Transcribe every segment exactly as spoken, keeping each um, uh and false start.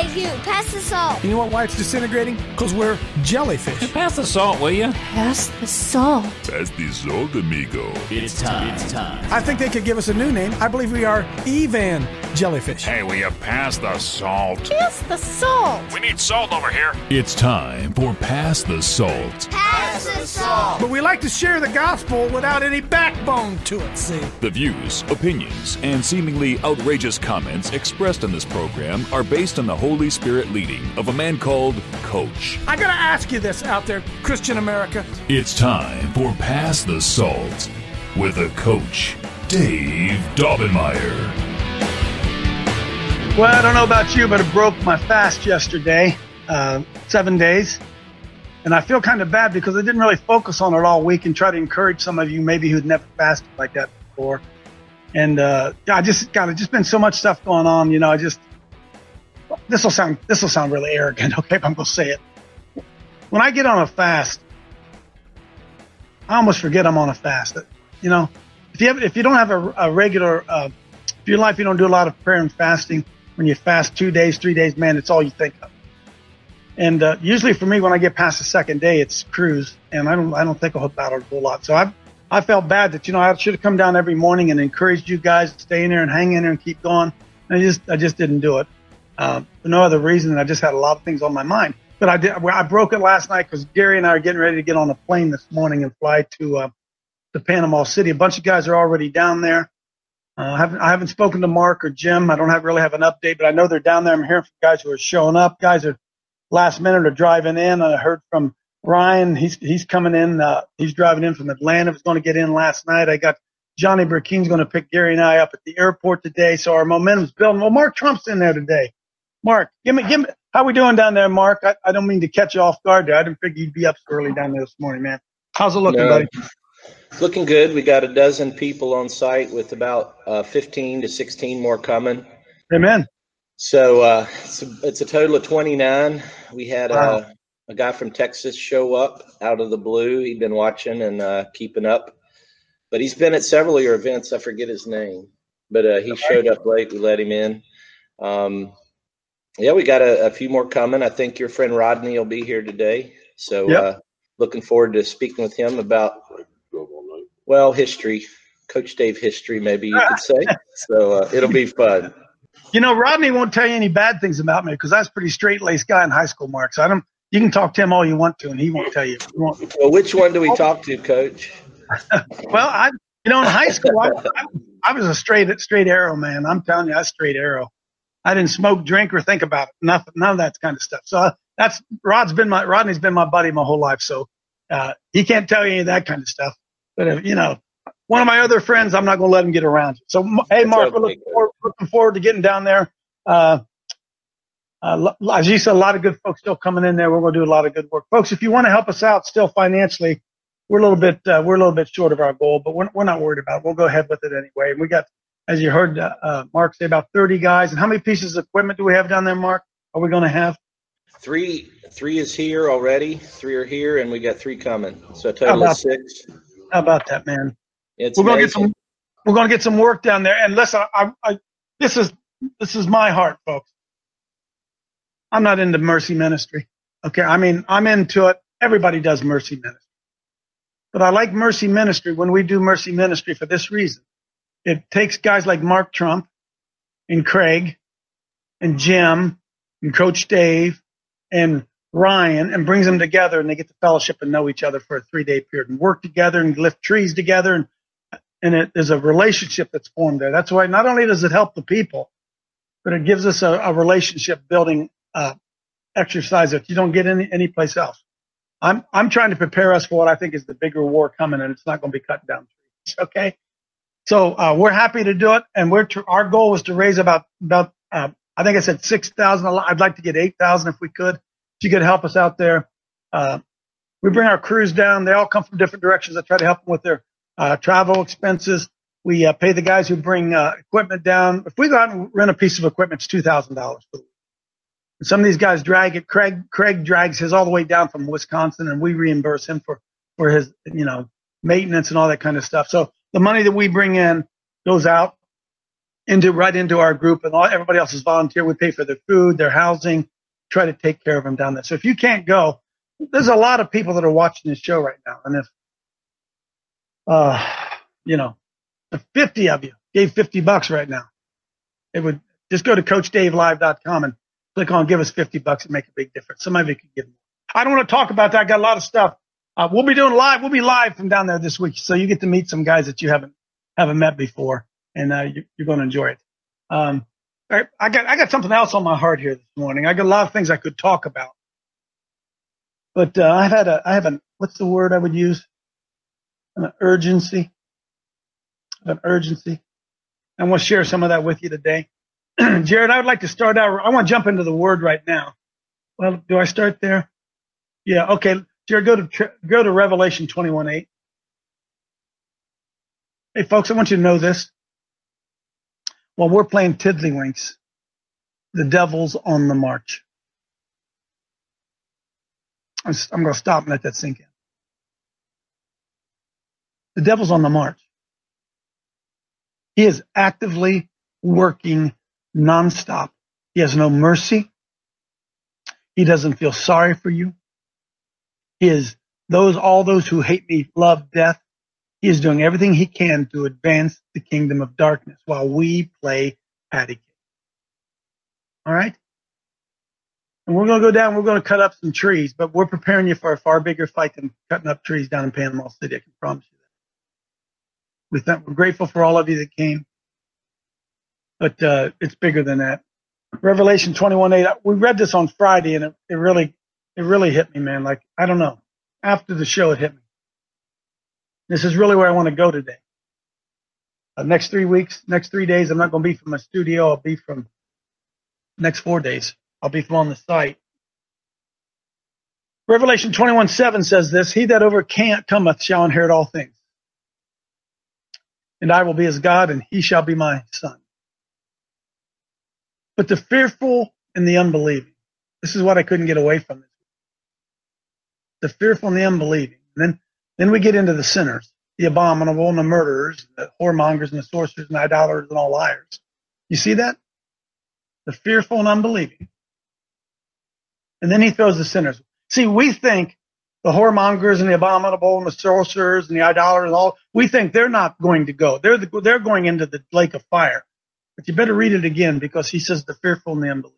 Hey, you, pass the salt. You know what, why it's disintegrating? Because we're jellyfish. Hey, pass the salt, will you? Pass the salt. Pass the salt, amigo. It's time. It's time. I think they could give us a new name. I believe we are Evan Jellyfish. Hey, will you pass the salt? Pass the salt. We need salt over here. It's time for Pass the Salt. Pass the salt. But we like to share the gospel without any backbone to it, see? The views, opinions, and seemingly outrageous comments expressed in this program are based on the Holy Spirit leading of a man called Coach. I gotta ask you this out there, Christian America. It's time for Pass the Salt with a coach, Dave Daubenmire. Well, I don't know about you, but I broke my fast yesterday, uh, seven days. And I feel kind of bad because I didn't really focus on it all week and try to encourage some of you maybe who'd never fasted like that before. And uh, I just got it. Just been so much stuff going on. You know, I just this will sound this will sound really arrogant. Okay, but I'm gonna say it. When I get on a fast, I almost forget I'm on a fast. You know, if you have, if you don't have a, a regular uh, if your life you don't do a lot of prayer and fasting. When you fast two days, three days, man, it's all you think of. And uh, usually for me, when I get past the second day, it's cruise, and I don't I don't think about it a whole lot. So I I felt bad that you know I should have come down every morning and encouraged you guys to stay in there and hang in there and keep going. And I just I just didn't do it uh, for no other reason than I just had a lot of things on my mind. But I did I broke it last night because Gary and I are getting ready to get on a plane this morning and fly to uh, to Panama City. A bunch of guys are already down there. Uh, I haven't I haven't spoken to Mark or Jim. I don't have really have an update, but I know they're down there. I'm hearing from guys who are showing up. Guys are last minute are driving in. I heard from Ryan. He's he's coming in. Uh, he's driving in from Atlanta. He was going to get in last night. I got Johnny Burkeen's going to pick Gary and I up at the airport today. So our momentum's building. Well, Mark Trump's in there today. Mark, give me give me. How we doing down there, Mark? I, I don't mean to catch you off guard there. I didn't figure you'd be up so early down there this morning, man. How's it looking, no. buddy? It's looking good. We got a dozen people on site with about uh, fifteen to sixteen more coming. Amen. So uh, it's, a, it's a total of twenty-nine. We had Wow. a, a guy from Texas show up out of the blue. He'd been watching and uh, keeping up. But he's been at several of your events. I forget his name. But uh, he showed up late. We let him in. Um, yeah, we got a, a few more coming. I think your friend Rodney will be here today. So Yep. uh, looking forward to speaking with him about – well, history, Coach Dave history, maybe you could say. So uh, it'll be fun. You know, Rodney won't tell you any bad things about me because I was a pretty straight-laced guy in high school, Mark. So I don't. You can talk to him all you want to, and he won't tell you. He won't. Well, which one do we talk to, Coach? Well, I, you know, in high school, I, I, I was a straight, straight arrow, man. I'm telling you, I was straight arrow. I didn't smoke, drink, or think about it. Nothing, none of that kind of stuff. So uh, that's Rod's been my Rodney's been my buddy my whole life. So uh, he can't tell you any of that kind of stuff. But if, you know, one of my other friends, I'm not going to let him get around you. So, hey, Mark, we're looking forward, looking forward to getting down there. Uh, uh, as you said, a lot of good folks still coming in there. We're going to do a lot of good work, folks. If you want to help us out, still financially, we're a little bit uh, we're a little bit short of our goal, but we're we're not worried about it. We'll go ahead with it anyway. And we got, as you heard uh, uh, Mark say, about thirty guys. And how many pieces of equipment do we have down there, Mark? Are we going to have? Three, three is here already. Three are here, and we got three coming. So a total of six. How about that, man? It's we're going to get amazing. some. We're going to get some work down there. And listen, I, I, this is this is my heart, folks. I'm not into mercy ministry. Okay, I mean I'm into it. Everybody does mercy ministry, but I like mercy ministry when we do mercy ministry for this reason. It takes guys like Mark Trump and Craig and Jim and Coach Dave and Ryan and brings them together, and they get to fellowship and know each other for a three-day period and work together and lift trees together. And, and it is a relationship that's formed there. That's why not only does it help the people, but it gives us a, a relationship building uh, exercise that you don't get any anyplace else. I'm I'm trying to prepare us for what I think is the bigger war coming, and it's not going to be cutting down trees. Okay, so uh, we're happy to do it, and we're tr- our goal was to raise about about uh, I think I said six thousand. I'd like to get eight thousand if we could. If you could help us out there, uh, we bring our crews down. They all come from different directions. I try to help them with their uh, travel expenses. We uh, pay the guys who bring uh, equipment down. If we go out and rent a piece of equipment, it's two thousand dollars for the week. And some of these guys drag it. Craig Craig drags his all the way down from Wisconsin, and we reimburse him for for his you know maintenance and all that kind of stuff. So the money that we bring in goes out. into right into our group, and all, everybody else is volunteer. We pay for their food, their housing, try to take care of them down there. So if you can't go, there's a lot of people that are watching this show right now. And if, uh, you know, if fifty of you gave fifty bucks right now, it would just go to coach dave live dot com and click on give us fifty bucks and make a big difference. Some of you could give more. I don't want to talk about that. I got a lot of stuff. Uh, we'll be doing live. We'll be live from down there this week. So you get to meet some guys that you haven't, haven't met before, and uh, you, you're going to enjoy it. Um, all right, I got, I got something else on my heart here this morning. I got a lot of things I could talk about, but uh, I've had a, I have an, what's the word I would use? An urgency, an urgency. I want to share some of that with you today. Jared, I would like to start out. I want to jump into the word right now. Well, do I start there? Yeah. Okay. Jared, go to, go to Revelation twenty-one eight. Hey folks, I want you to know this. While we're playing tiddlywinks, the devil's on the march. I'm, I'm going to stop and let that sink in. The devil's on the march. He is actively working nonstop. He has no mercy. He doesn't feel sorry for you. He is those, all those who hate me love death. He is doing everything he can to advance the kingdom of darkness while we play patty cake. All right? And we're going to go down, we're going to cut up some trees, but we're preparing you for a far bigger fight than cutting up trees down in Panama City. I can promise you that. We th- we're grateful for all of you that came, but uh, it's bigger than that. Revelation twenty-one eight, we read this on Friday, and it, it really it really hit me, man. Like, I don't know. After the show, it hit me. This is really where I want to go today. Uh, next three weeks, next three days, I'm not going to be from my studio. I'll be from next four days. I'll be from on the site. Revelation twenty-one seven says this, he that overcometh shall inherit all things. And I will be his God, and he shall be my son. But the fearful and the unbelieving, this is what I couldn't get away from this. The fearful and the unbelieving. And then, then we get into the sinners, the abominable and the murderers, the whoremongers and the sorcerers and the idolaters and all liars. You see that? The fearful and unbelieving. And then he throws the sinners. See, we think the whoremongers and the abominable and the sorcerers and the idolaters and all, we think they're not going to go. They're the, they're going into the lake of fire. But you better read it again, because he says the fearful and the unbelieving.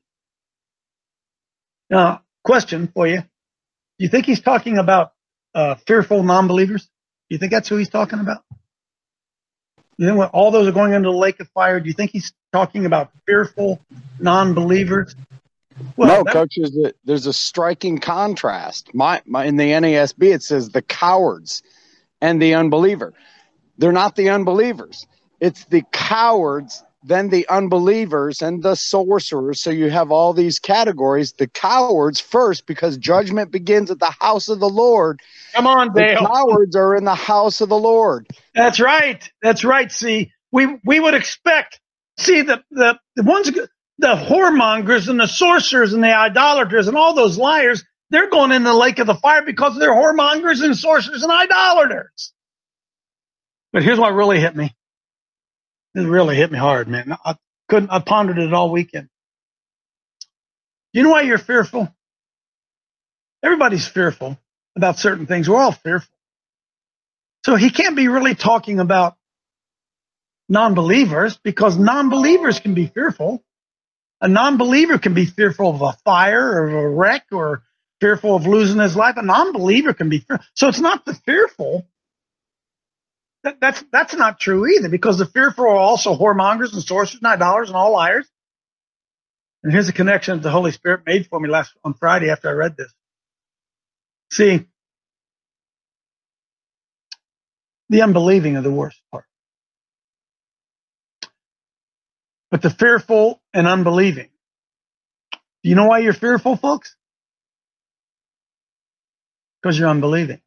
Now, question for you. Do you think he's talking about uh, fearful non-believers? Do you think that's who he's talking about? You think what, all those are going into the lake of fire? Do you think he's talking about fearful non-believers? Well, no, that, Coach, there's a, there's a striking contrast. My, my, in the N A S B, it says the cowards and the unbeliever. They're not the unbelievers. It's the cowards, then the unbelievers, and the sorcerers. So you have all these categories. The cowards first, because judgment begins at the house of the Lord. Come on, Dale. The cowards are in the house of the Lord. That's right. That's right. See, we we would expect, see, the, the, the ones, the whoremongers and the sorcerers and the idolaters and all those liars, they're going in the lake of the fire because they're whoremongers and sorcerers and idolaters. But here's what really hit me. It really hit me hard, man. I couldn't, I pondered it all weekend. You know why you're fearful? Everybody's fearful about certain things. We're all fearful. So he can't be really talking about non-believers, because non-believers can be fearful. A non-believer can be fearful of a fire or of a wreck, or fearful of losing his life. A non-believer can be fearful. So it's not the fearful. That, that's that's not true either, because the fearful are also whoremongers and sorcerers and idolaters and all liars. And here's a connection that the Holy Spirit made for me last on Friday after I read this. See, the unbelieving are the worst part. But the fearful and unbelieving. Do you know why you're fearful, folks? Because you're unbelieving.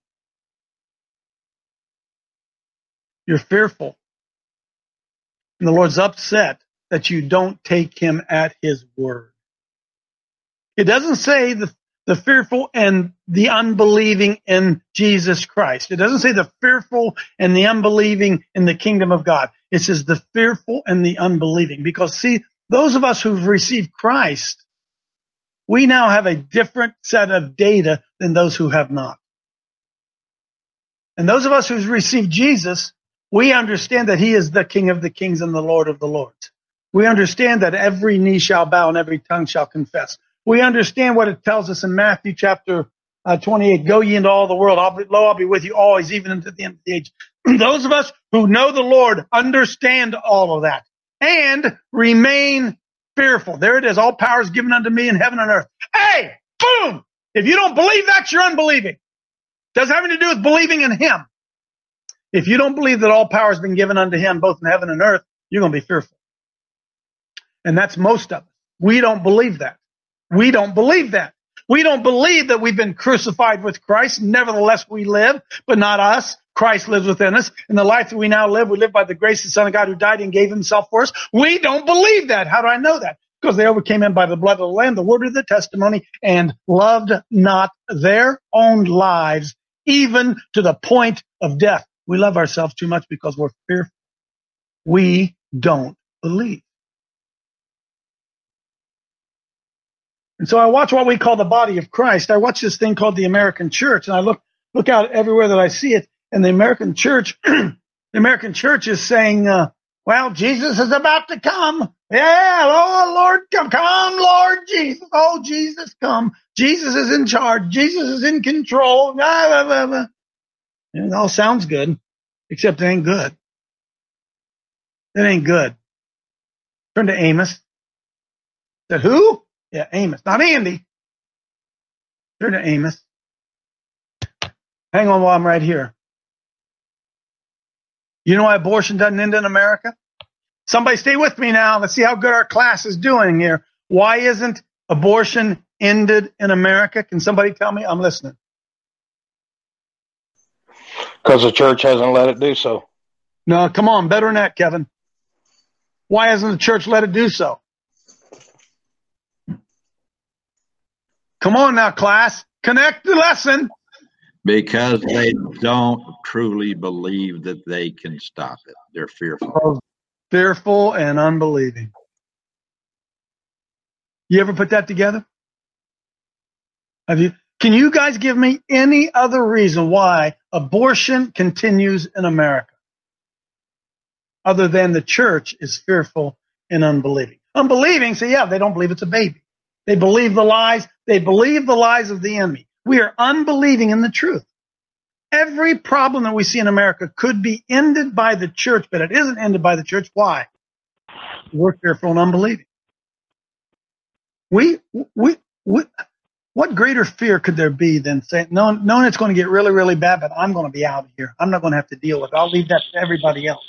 You're fearful. And the Lord's upset that you don't take him at his word. It doesn't say the, the fearful and the unbelieving in Jesus Christ. It doesn't say the fearful and the unbelieving in the kingdom of God. It says the fearful and the unbelieving. Because see, those of us who've received Christ, we now have a different set of data than those who have not. And those of us who've received Jesus, we understand that he is the King of the kings and the Lord of the lords. We understand that every knee shall bow and every tongue shall confess. We understand what it tells us in Matthew chapter uh, twenty-eight. Go ye into all the world. I'll be, lo, I'll be with you always, even unto the end of the age. Those of us who know the Lord understand all of that and remain fearful. There it is. All power is given unto me in heaven and earth. Hey, boom! If you don't believe that, you're unbelieving. Does having to do with believing in him. If you don't believe that all power has been given unto him, both in heaven and earth, you're going to be fearful. And that's most of us. We don't believe that. We don't believe that. We don't believe that we've been crucified with Christ. Nevertheless, we live, but not us. Christ lives within us. In the life that we now live, we live by the grace of the Son of God who died and gave himself for us. We don't believe that. How do I know that? Because they overcame him by the blood of the Lamb, the word of the testimony, and loved not their own lives, even to the point of death. We love ourselves too much because we're fearful. We don't believe. And so I watch what we call the body of Christ. I watch this thing called the American church, and I look look out everywhere that I see it. And the American church, the American church is saying, uh, well, Jesus is about to come. Yeah, oh, Lord, come, come, Lord Jesus. Oh, Jesus, come. Jesus is in charge. Jesus is in control. Blah, blah, blah, blah. And it all sounds good, except it ain't good. It ain't good. Turn to Amos. Said who? Yeah, Amos. Not Andy. Turn to Amos. Hang on while I'm right here. You know why abortion doesn't end in America? Somebody stay with me now. Let's see how good our class is doing here. Why isn't abortion ended in America? Can somebody tell me? I'm listening. Because the church hasn't let it do so. No, come on. Better than that, Kevin. Why hasn't the church let it do so? Come on now, class. Connect the lesson. Because they don't truly believe that they can stop it. They're fearful. Oh, fearful and unbelieving. You ever put that together? Have you? Can you guys give me any other reason why abortion continues in America other than the church is fearful and unbelieving? Unbelieving, say, yeah, they don't believe it's a baby. They believe the lies. They believe the lies of the enemy. We are unbelieving in the truth. Every problem that we see in America could be ended by the church, but it isn't ended by the church. Why? We're fearful and unbelieving. We, we, we, what greater fear could there be than saying, knowing, knowing it's going to get really, really bad, but I'm going to be out of here. I'm not going to have to deal with it. I'll leave that to everybody else.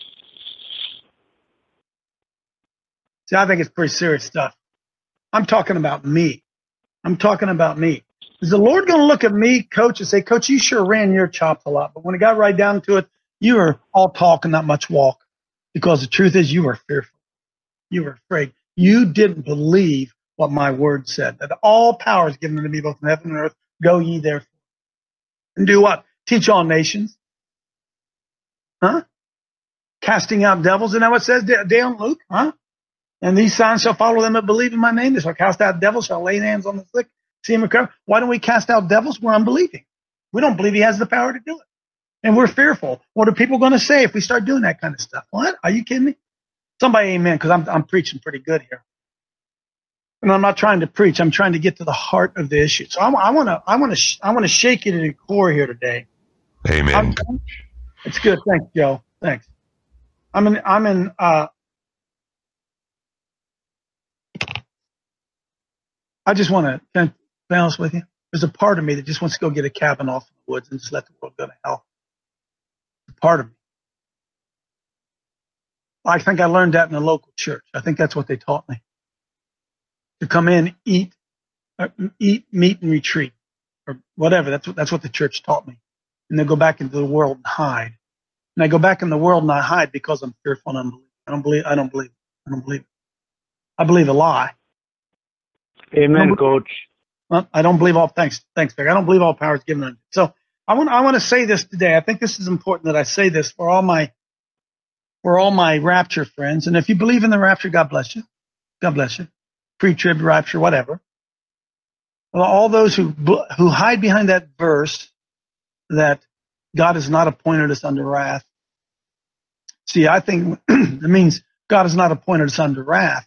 See, I think it's pretty serious stuff. I'm talking about me. I'm talking about me. Is the Lord going to look at me, Coach, and say, Coach, you sure ran your chops a lot, but when it got right down to it, you were all talk and not much walk, because the truth is you were fearful. You were afraid. You didn't believe what my word said, that all power is given unto me both in heaven and earth. Go ye therefore. And do what? Teach all nations. Huh? Casting out devils. Isn't that what it says down Luke? Huh? And these signs shall follow them that believe in my name. They shall cast out devils, shall lay hands on the sick, see him recover. Why don't we cast out devils? We're unbelieving. We don't believe he has the power to do it. And we're fearful. What are people going to say if we start doing that kind of stuff? What? Are you kidding me? Somebody amen, because I'm, I'm preaching pretty good here. And I'm not trying to preach. I'm trying to get to the heart of the issue. So I want to I want to I want to shake you to the core here today. Amen. I'm, it's good. Thanks, Joe. Thanks. I'm in I'm in uh I just want to, can I be honest with you? There's a part of me that just wants to go get a cabin off in the woods and just let the world go to hell. A part of me. I think I learned that in a local church. I think that's what they taught me. To come in, eat, uh, eat, meet, and retreat, or whatever. That's what that's what the church taught me. And then go back into the world and hide. And I go back in the world and I hide because I'm fearful and unbelieving. I don't believe. I don't believe. I don't believe. I believe a lie. Amen, Coach. Well, I don't believe all, thanks, thanks, Vic. I don't believe all power is given unto me. So I want, I want to say this today. I think this is important that I say this for all my, for all my rapture friends. And if you believe in the rapture, God bless you. God bless you. Pre-trib, rapture, whatever. Well, all those who, who hide behind that verse that God has not appointed us under wrath. See, I think it means God has not appointed us under wrath.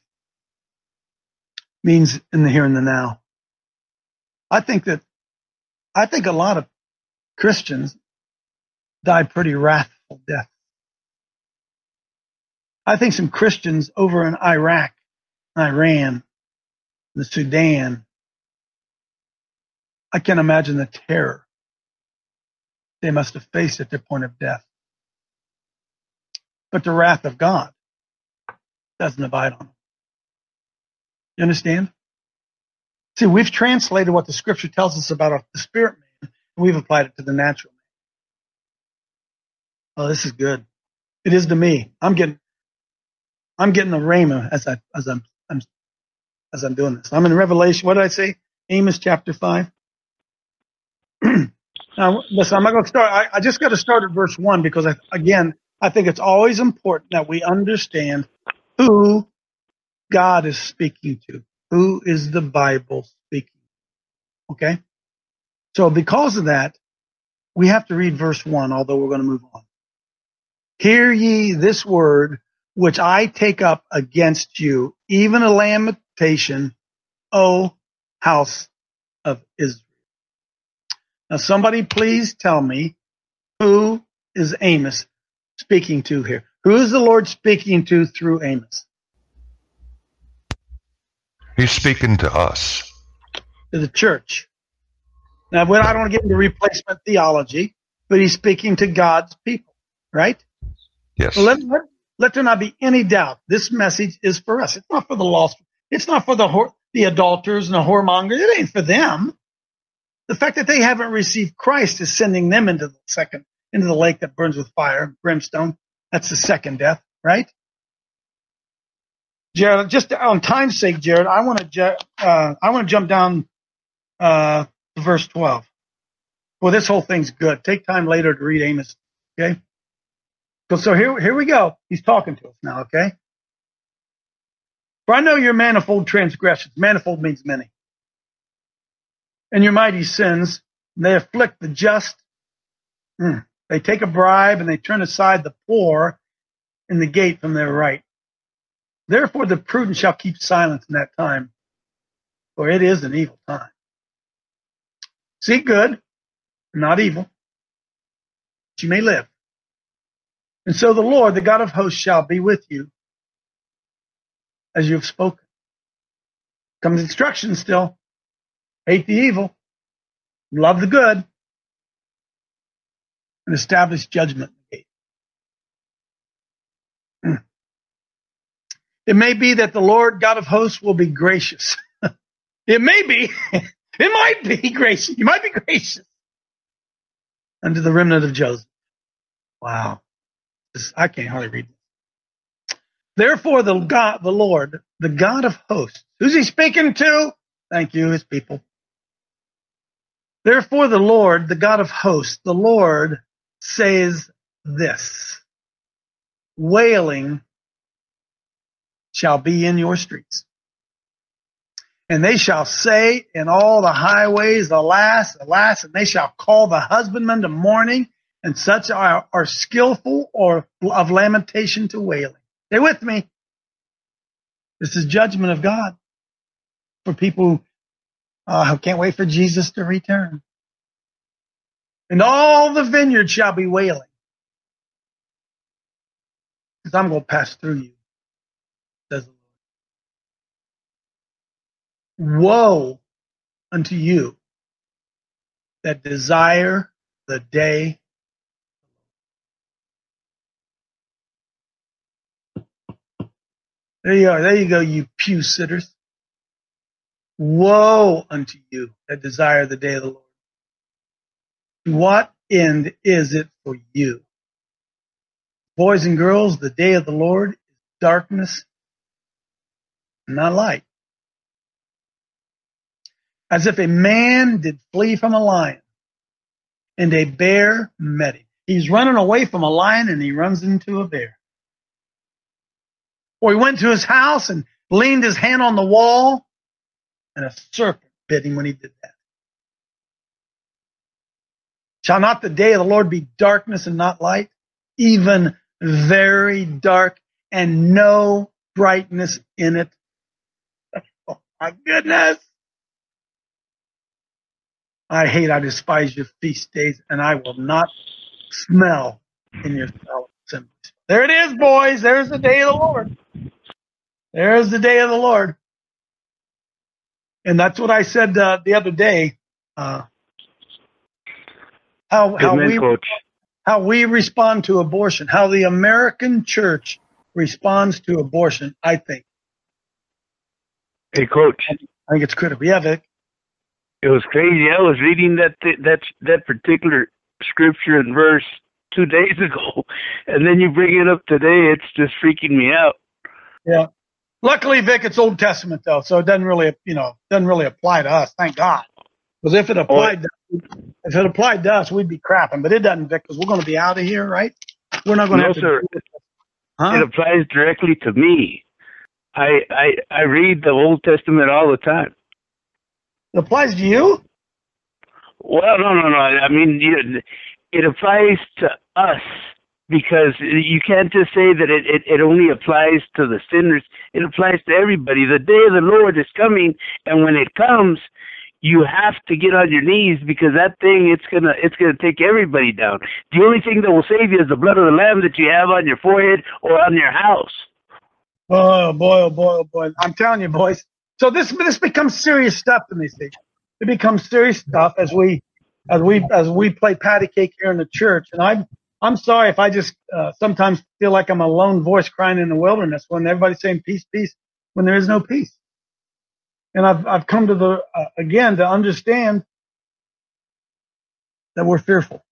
Means in the here and the now. I think that, I think a lot of Christians die pretty wrathful deaths. I think some Christians over in Iraq, Iran, the Sudan, I can't imagine the terror they must have faced at their point of death. But the wrath of God doesn't abide on them. You understand? See, we've translated what the scripture tells us about the spirit man, and we've applied it to the natural man. Oh, this is good. It is to me. I'm getting, I'm getting the rhema as I, as I'm, I'm, as I'm doing this. I'm in Revelation. What did I say? Amos chapter five. Now, listen, I'm not going to start. I, I just got to start at verse one because, I, again, I think it's always important that we understand who God is speaking to. Who is the Bible speaking? Okay? So because of that, we have to read verse one, although we're going to move on. Hear ye this word, which I take up against you, even a lamentation, O house of Israel. Now, somebody please tell me, who is Amos speaking to here? Who is the Lord speaking to through Amos? He's speaking to us. To the church. Now, well, I don't want to get into replacement theology, but he's speaking to God's people, right? Yes. So let, let, let there not be any doubt. This message is for us. It's not for the lost. It's not for the whore, the adulterers and the whoremongers. It ain't for them. The fact that they haven't received Christ is sending them into the second, into the lake that burns with fire and brimstone. That's the second death, right? Jared, just on time's sake, Jared, I want to ju- uh, I want to jump down uh, to verse twelve. Well, this whole thing's good. Take time later to read Amos, okay? So, so here, here we go. He's talking to us now, okay? For I know your manifold transgressions. Manifold means many. And your mighty sins. They afflict the just. Mm. They take a bribe and they turn aside the poor in the gate from their right. Therefore the prudent shall keep silence in that time, for it is an evil time. Seek good, not evil, that you may live. And so the Lord, the God of hosts, shall be with you as you have spoken. Comes instruction still. Hate the evil, love the good, and establish judgment in the gate. Mm. It may be that the Lord God of hosts will be gracious. It may be. It might be gracious. You might be gracious unto the remnant of Joseph. Wow. This, I can't hardly read this. Therefore, the God, the Lord, the God of hosts. Who's he speaking to? Thank you, his people. Therefore, the Lord, the God of hosts, the Lord says this. Wailing shall be in your streets. And they shall say in all the highways, alas, alas, and they shall call the husbandman to mourning, and such are, are skillful or of lamentation to wailing. Stay with me. This is judgment of God for people who uh, can't wait for Jesus to return. And all the vineyard shall be wailing, because I'm going to pass through you, says the Lord. Woe unto you that desire the day. There you are. There you go, you pew sitters. Woe unto you that desire the day of the Lord. To what end is it for you? Boys and girls, the day of the Lord is darkness, not light. as if a man did flee from a lion, and a bear met him. He's running away from a lion, and he runs into a bear. Or he went to his house and leaned his hand on the wall, and a serpent bit him when he did that. Shall not the day of the Lord be darkness and not light, even very dark, and no brightness in it? Oh my goodness! I hate, I despise your feast days, and I will not smell in your solemn assemblies. There it is, boys. There's the day of the Lord. There's the day of the Lord. And that's what I said uh, the other day. Uh, how how man, we Coach. how we respond to abortion, how the American church responds to abortion. I think. Hey, Coach. I think it's critical. Yeah, Vic. It was crazy. I was reading that that that particular scripture and verse two days ago, and then you bring it up today. It's just freaking me out. Yeah. Luckily, Vic, it's Old Testament though, so it doesn't really, you know, doesn't really apply to us. Thank God. Because if it applied, oh. to, if it applied to us, we'd be crapping. But it doesn't, Vic, because we're going to be out of here, right? We're not going to no, have to. sir. Do it. Huh? It applies directly to me. I, I I read the Old Testament all the time. It applies to you? Well, no, no, no. I mean, you, it applies to us because you can't just say that it, it, it only applies to the sinners. It applies to everybody. The day of the Lord is coming, and when it comes, you have to get on your knees because that thing, it's gonna it's gonna take everybody down. The only thing that will save you is the blood of the Lamb that you have on your forehead or on your house. Oh boy, oh boy, oh boy! I'm telling you, boys. So this this becomes serious stuff to me. See, it becomes serious stuff as we as we as we play patty cake here in the church. And I'm I'm sorry if I just uh, sometimes feel like I'm a lone voice crying in the wilderness when everybody's saying peace, peace, when there is no peace. And I've I've come to the uh, again to understand that we're fearful,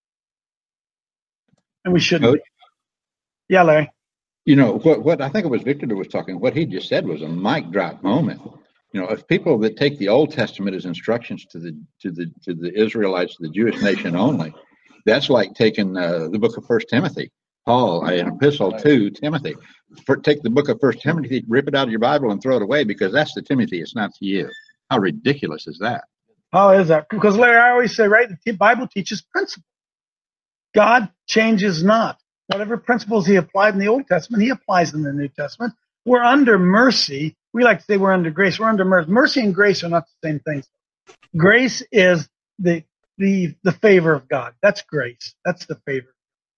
and we shouldn't. Be. Yeah, Larry. You know what? What I think it was Victor that was talking. What he just said was a mic drop moment. You know, if people that take the Old Testament as instructions to the to the to the Israelites, the Jewish nation only, that's like taking uh, the book of First Timothy, Paul, an epistle to Timothy. For, take the book of First Timothy, rip it out of your Bible, and throw it away because that's to Timothy. It's not to you. How ridiculous is that? How is that? Because Larry, I always say, right, the Bible teaches principles. God changes not. Whatever principles he applied in the Old Testament, he applies in the New Testament. We're under mercy. We like to say we're under grace. We're under mercy. Mercy and grace are not the same things. Grace is the the the favor of God. That's grace. That's the favor.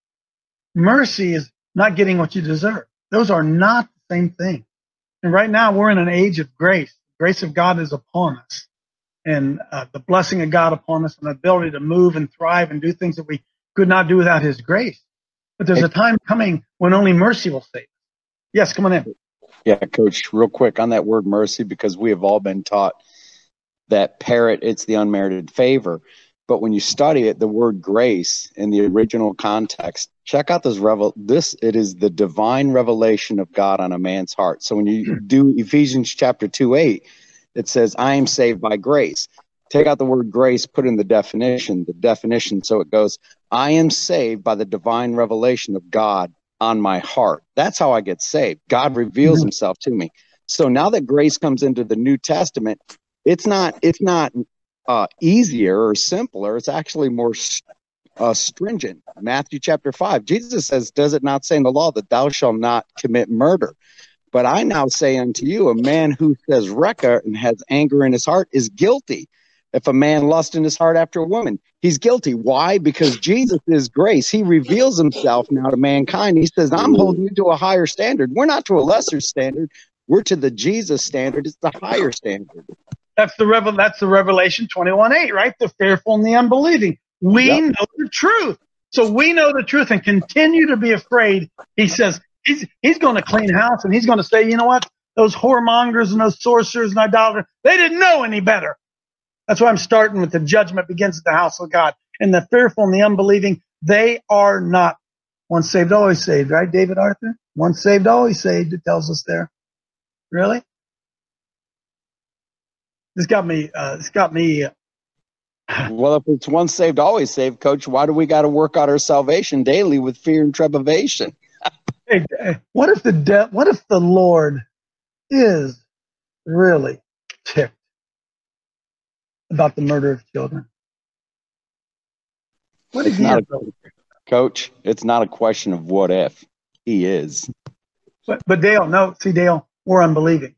Mercy is not getting what you deserve. Those are not the same thing. And right now we're in an age of grace. The grace of God is upon us. And uh, the blessing of God upon us and the ability to move and thrive and do things that we could not do without his grace. But there's a time coming when only mercy will save us. Yes, come on in. Yeah, Coach, real quick on that word mercy, because we have all been taught that parrot, it's the unmerited favor. But when you study it, the word grace in the original context, check out this revel. This, it is the divine revelation of God on a man's heart. So when you do Ephesians chapter two, eight, it says, I am saved by grace. Take out the word grace, put in the definition, the definition. So it goes, I am saved by the divine revelation of God on my heart. That's how I get saved. God reveals mm-hmm. himself to me. So now that grace comes into the New Testament, it's not, it's not uh, easier or simpler. It's actually more uh, stringent. Matthew chapter five, Jesus says, does it not say in the law that thou shalt not commit murder? But I now say unto you, a man who says Rekah and has anger in his heart is guilty. If a man lusts in his heart after a woman, he's guilty. Why? Because Jesus is grace. He reveals himself now to mankind. He says, I'm holding you to a higher standard. We're not to a lesser standard. We're to the Jesus standard. It's the higher standard. That's the revel. That's the Revelation twenty-one eight, right? The fearful and the unbelieving. We yep. know the truth. So we know the truth and continue to be afraid. He says he's, he's going to clean house and he's going to say, you know what? Those whoremongers and those sorcerers and idolaters, they didn't know any better. That's why I'm starting with the judgment begins at the house of God. And the fearful and the unbelieving, they are not. Once saved, always saved, right, David Arthur? Once saved, always saved, it tells us there. Really? this got me. Uh, this got me. Uh, well, if it's once saved, always saved, Coach, why do we got to work out our salvation daily with fear and trepidation? Hey, what if the de- what if the Lord is really ticked about the murder of children? What if It's he not is? a, Coach, it's not a question of what if. He is. But, but Dale, no, see, Dale, we're unbelieving.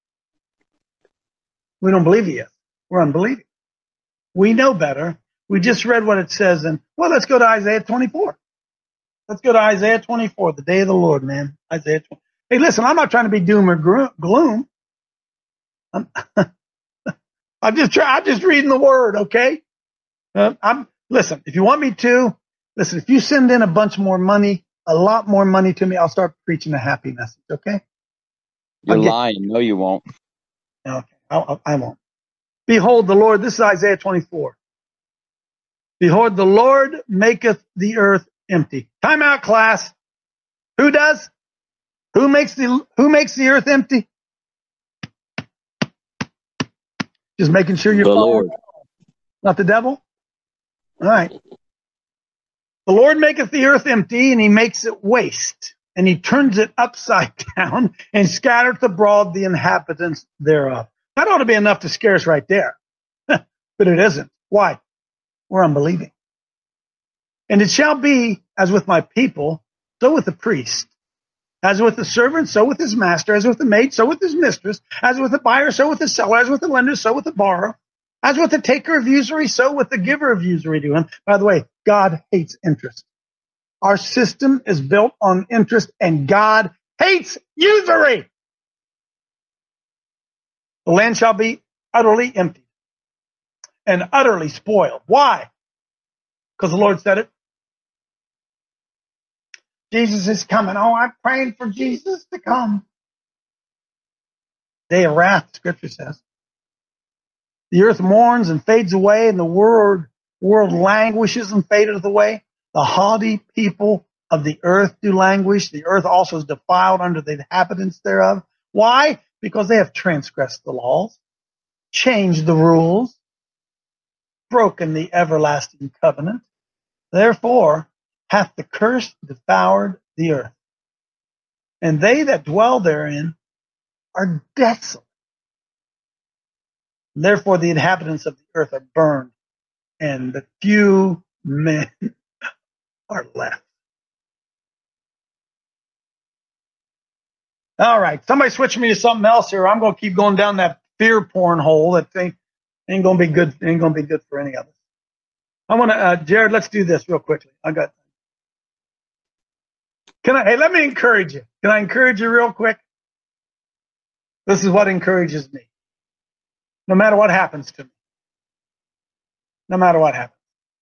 We don't believe he is. We're unbelieving. We know better. We just read what it says. And, well, let's go to Isaiah twenty-four. Let's go to Isaiah twenty-four, the day of the Lord, man. Isaiah twenty. Hey, listen, I'm not trying to be doom or gro- gloom. I'm, I'm just trying, I'm just reading the word, okay? Uh, I'm, listen, if you want me to, listen, if you send in a bunch more money, a lot more money to me, I'll start preaching a happy message, okay? You're I'll get, lying. No, you won't. Okay, I'll, I won't. Behold, the Lord, this is Isaiah twenty-four. Behold, the Lord maketh the earth empty. Time out, class. Who does? Who makes the Who makes the earth empty? Just making sure you're the following. Lord. Not the devil? All right. The Lord maketh the earth empty, and he makes it waste, and he turns it upside down, and scattereth abroad the inhabitants thereof. That ought to be enough to scare us right there. But it isn't. Why? We're unbelieving. And it shall be as with my people, so with the priest. As with the servant, so with his master. As with the maid, so with his mistress. As with the buyer, so with the seller. As with the lender, so with the borrower. As with the taker of usury, so with the giver of usury to him. By the way, God hates interest. Our system is built on interest, and God hates usury. The land shall be utterly empty and utterly spoiled. Why? Because the Lord said it. Jesus is coming. Oh, I'm praying for Jesus to come. Day of wrath, Scripture says. The earth mourns and fades away, and the world, world languishes and fadeth away. The haughty people of the earth do languish. The earth also is defiled under the inhabitants thereof. Why? Because they have transgressed the laws, changed the rules, broken the everlasting covenant. Therefore hath the curse devoured the earth, and they that dwell therein are desolate. Therefore the inhabitants of the earth are burned, and the few men are left. All right, somebody switch me to something else here. I'm going to keep going down that fear porn hole. That thing ain't going to be good. Ain't going to be good for any of us. I want to, uh, Jared. Let's do this real quickly. I got. Can I? Hey, let me encourage you. Can I encourage you real quick? This is what encourages me. No matter what happens to me. No matter what happens.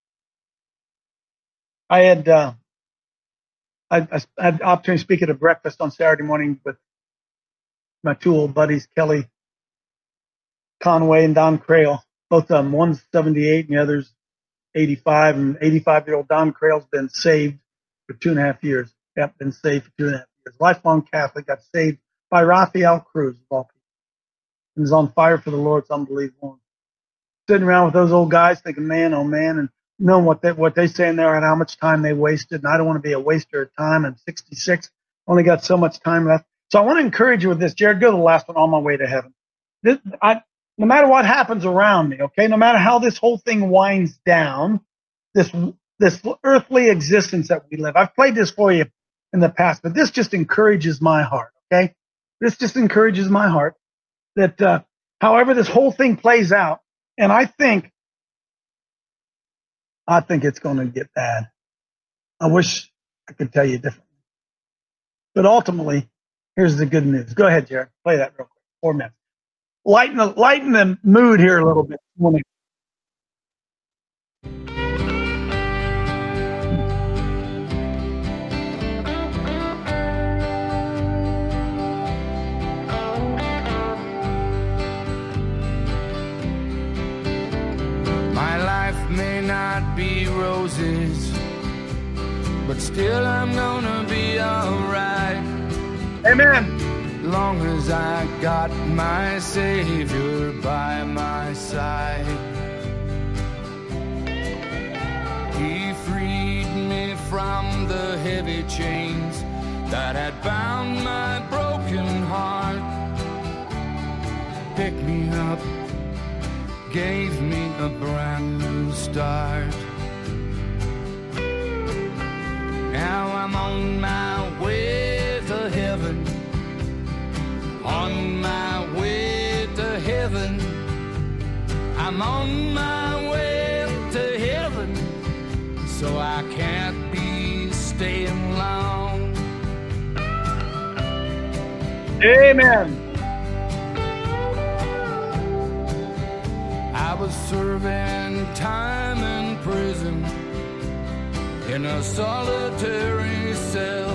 I had. Uh, I, I had the opportunity to speak at a breakfast on Saturday morning with my two old buddies, Kelly Conway and Don Crail. Both of them, one's seventy-eight and the other's eighty-five. And eighty-five-year-old Don Crail's been saved for two and a half years. Yep, been saved for two and a half years. Lifelong Catholic, got saved by Raphael Cruz, of all people. And is on fire for the Lord. It's unbelievable. Sitting around with those old guys thinking, man, oh man, and knowing what they, what they say in there and how much time they wasted. And I don't want to be a waster of time. I'm sixty-six, only got so much time left. So I want to encourage you with this. Jared, go to the last one, On My Way to Heaven. This, I, no matter what happens around me, okay, no matter how this whole thing winds down, this this earthly existence that we live. I've played this for you in the past, but this just encourages my heart, okay? This just encourages my heart that uh, however this whole thing plays out, and I think I think it's going to get bad. I wish I could tell you differently. But ultimately, here's the good news. Go ahead, Jared. Play that real quick. Four minutes. Lighten the, lighten the mood here a little bit. My life may not be roses, but still I'm gonna be alright. Amen. long as I got my Savior by my side. He freed me from the heavy chains that had bound my broken heart. Picked me up, gave me a brand new start. Now I'm on my way to heaven, on my way to heaven. I'm on my way to heaven, so I can't be staying long. Amen. I was serving time in prison in a solitary cell,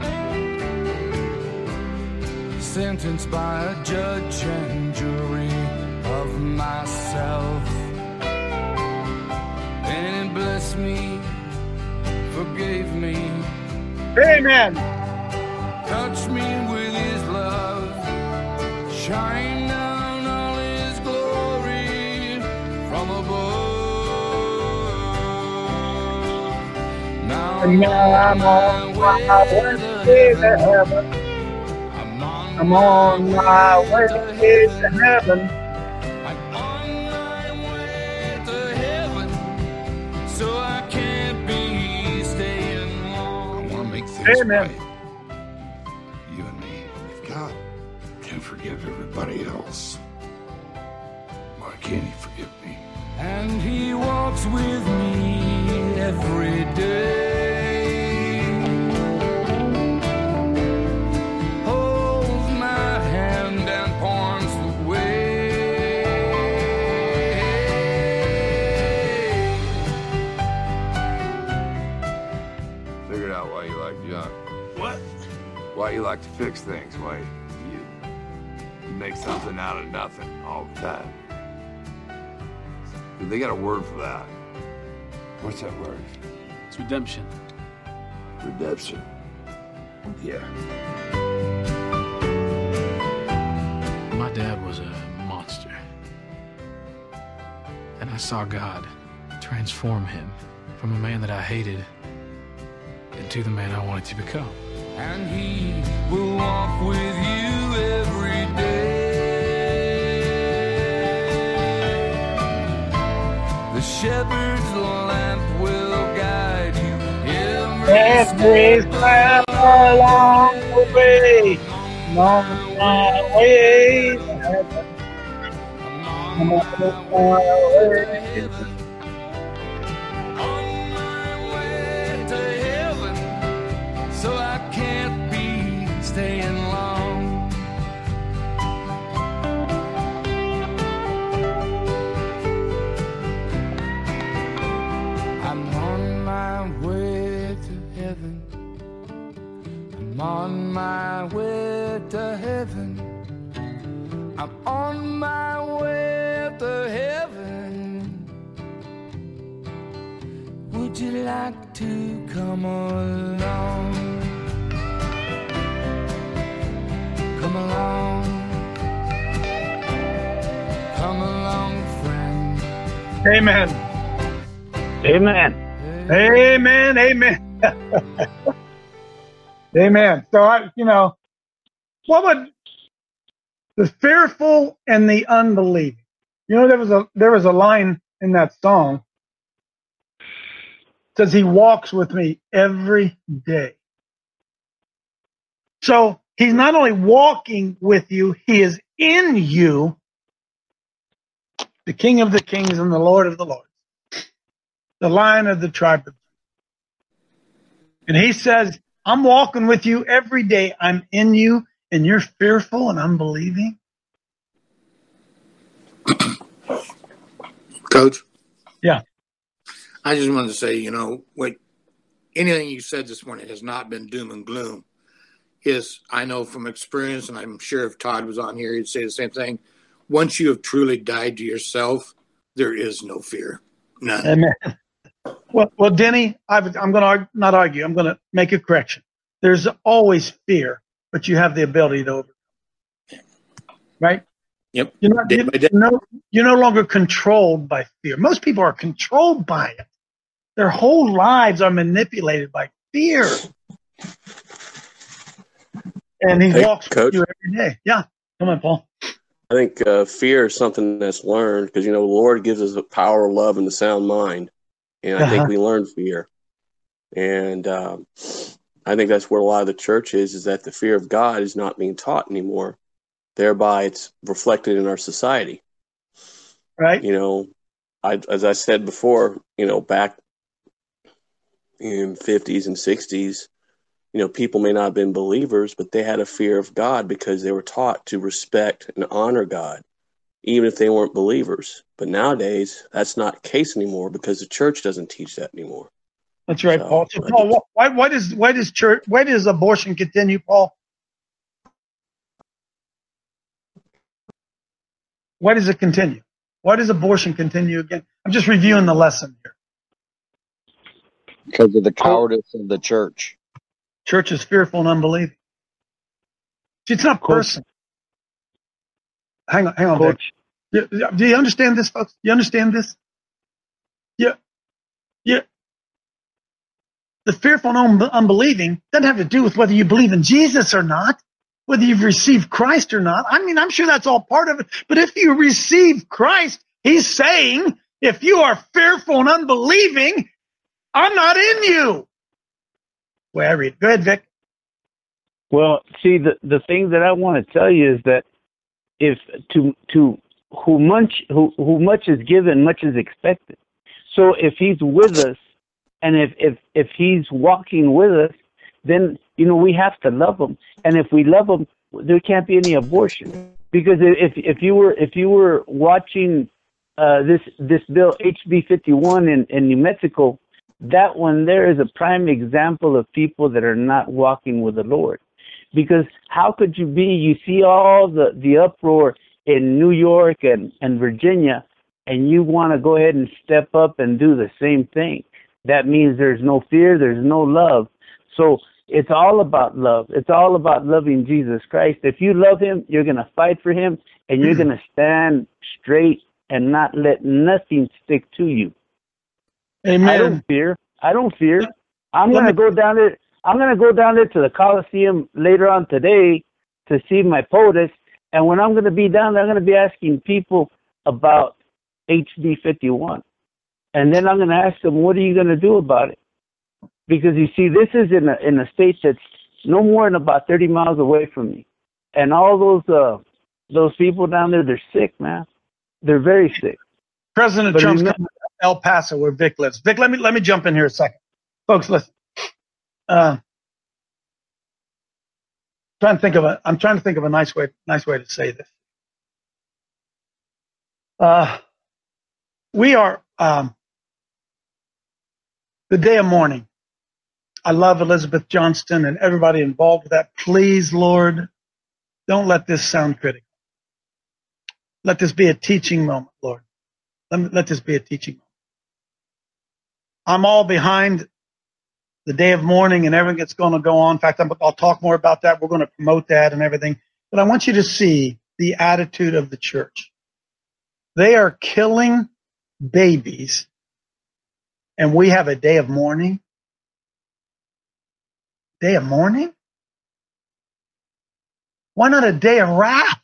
sentenced by a judge and jury of myself. And he blessed me, forgave me, Amen. touched me with his love, shine down all his glory from above. Now, And now I'm on my way to heaven. I'm on my way to heaven. So I can't be staying long. I want to make things Amen. right. You and me, if God can forgive everybody else, why can't He forgive me? And He walks with me every day. Holds my hand and points the way. Figured out why you like junk. What? Why you like to fix things. Why you, you make something out of nothing all the time. They got a word for that. What's that word? It's redemption. Redemption. Yeah. My dad was a monster. And I saw God transform him from a man that I hated into the man I wanted to become. And He will walk with you every day. The shepherd's lamp will guide you Every step along the way. I'm on my way to heaven. I'm on my way to to heaven, so I can't be staying long. I'm on my way to heaven. I'm on my way to heaven. I'm on my way to heaven. Would you like to come along? Come along. Come along, friend. Amen. Amen. Amen. Amen. Amen. So I, you know, what would the fearful and the unbelieving? You know, there was a there was a line in that song. It says He walks with me every day. So He's not only walking with you, He is in you, the King of the Kings and the Lord of the Lords, the Lion of the tribe of Judah. And He says, I'm walking with you every day. I'm in you, and you're fearful and unbelieving. Coach? Yeah. I just wanted to say, you know, what anything you said this morning has not been doom and gloom. Is I know from experience, and I'm sure if Todd was on here, he'd say the same thing. Once you have truly died to yourself, there is no fear. None. Amen. Well, well, Denny, I, I'm going to not argue. I'm going to make a correction. There's always fear, but you have the ability to overcome. right? Yep. You're, not, Day you're, by day. no, you're no longer controlled by fear. Most people are controlled by it. Their whole lives are manipulated by fear. And he Hey, walks Coach. with you every day. Yeah. Come on, Paul. I think uh, fear is something that's learned because, you know, the Lord gives us the power of love and the sound mind. And I Uh-huh. think we learn fear. And um, I think that's where a lot of the church is, is that the fear of God is not being taught anymore. Thereby, it's reflected in our society. Right. You know, I, as I said before, you know, back in fifties and sixties, you know, people may not have been believers, but they had a fear of God because they were taught to respect and honor God, even if they weren't believers. But nowadays, that's not the case anymore because the church doesn't teach that anymore. That's right, So, Paul. So, I Paul, just- why, why does why does church why does abortion continue, Paul? Why does it continue? Why does abortion continue again? I'm just reviewing the lesson here. Because of the cowardice of the church. Church is fearful and unbelieving. See, it's not personal. Hang on, hang on, Vic. You- Do you understand this, folks? You understand this? Yeah, yeah. The fearful and un- unbelieving doesn't have to do with whether you believe in Jesus or not, whether you've received Christ or not. I mean, I'm sure that's all part of it. But if you receive Christ, he's saying, if you are fearful and unbelieving, I'm not in you. Well, I read. Go ahead, Vic. Well, see, the the thing that I want to tell you is that if to to who much who, who much is given, much is expected. So if he's with us, and if if if he's walking with us, then you know we have to love him. And if we love him, there can't be any abortion. Because if if you were if you were watching uh, this this bill H B fifty-one in, in New Mexico, that one there is a prime example of people that are not walking with the Lord. Because how could you be? You see all the, the uproar in New York and, and Virginia, and you want to go ahead and step up and do the same thing. That means there's no fear, there's no love. So it's all about love. It's all about loving Jesus Christ. If you love him, you're going to fight for him, and you're going to stand straight and not let nothing stick to you. Amen. I don't fear. I don't fear. I'm going to go down there. I'm going to go down there to the Coliseum later on today to see my POTUS. And when I'm going to be down there, I'm going to be asking people about H B fifty-one. And then I'm going to ask them, what are you going to do about it? Because you see, this is in a, in a state that's no more than about thirty miles away from me. And all those, uh, those people down there, they're sick, man. They're very sick. President But Trump's remember- coming to El Paso, where Vic lives. Vic, let me let me jump in here a second, folks. Listen, uh, trying to think of a. I'm trying to think of a nice way, nice way to say this. Uh, we are um, the day of mourning. I love Elizabeth Johnston and everybody involved with that. Please, Lord, don't let this sound critical. Let this be a teaching moment, Lord. Let, me, let this be a teaching moment. I'm all behind the day of mourning and everything that's going to go on. In fact, I'm, I'll talk more about that. We're going to promote that and everything. But I want you to see the attitude of the church. They are killing babies, and we have a day of mourning. Day of mourning? Why not a day of wrath?